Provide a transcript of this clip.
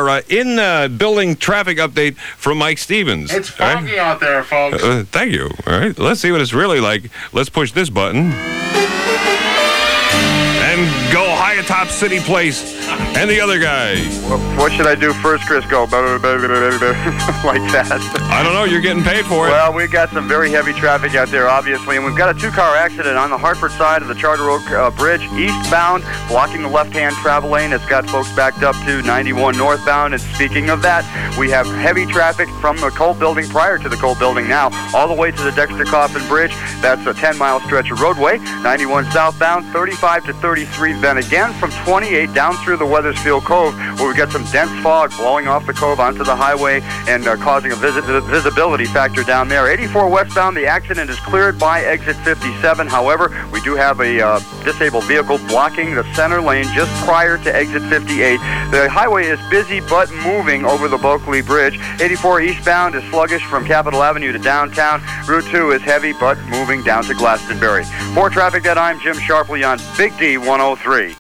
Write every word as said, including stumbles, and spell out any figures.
our uh, in-building uh, traffic update from Mike Stevens. It's foggy right? out there, folks. Uh, thank you. All right, let's see what it's really like. Let's push this button. And go high atop City Place. And the other guy. Well, what should I do first, Chris? Go like that. I don't know. You're getting paid for it. Well, we've got some very heavy traffic out there, obviously, and we've got a two-car accident on the Hartford side of the Charter Oak uh, Bridge, eastbound, blocking the left-hand travel lane. It's got folks backed up to ninety-one northbound. And speaking of that, we have heavy traffic from the Cole Building prior to the Cole Building now, all the way to the Dexter Coffin Bridge. That's a ten-mile stretch of roadway. ninety-one southbound, thirty-five to thirty-three. Then again from twenty-eight down through the Weathersfield Cove, where we've got some dense fog blowing off the cove onto the highway and uh, causing a vis- visibility factor down there. eighty-four westbound, the accident is cleared by exit fifty-seven. However, we do have a uh, disabled vehicle blocking the center lane just prior to exit fifty-eight. The highway is busy but moving over the Bulkley Bridge. eighty-four eastbound is sluggish from Capitol Avenue to downtown. Route two is heavy but moving down to Glastonbury. For Traffic That, I'm Jim Sharpley on Big D one oh three.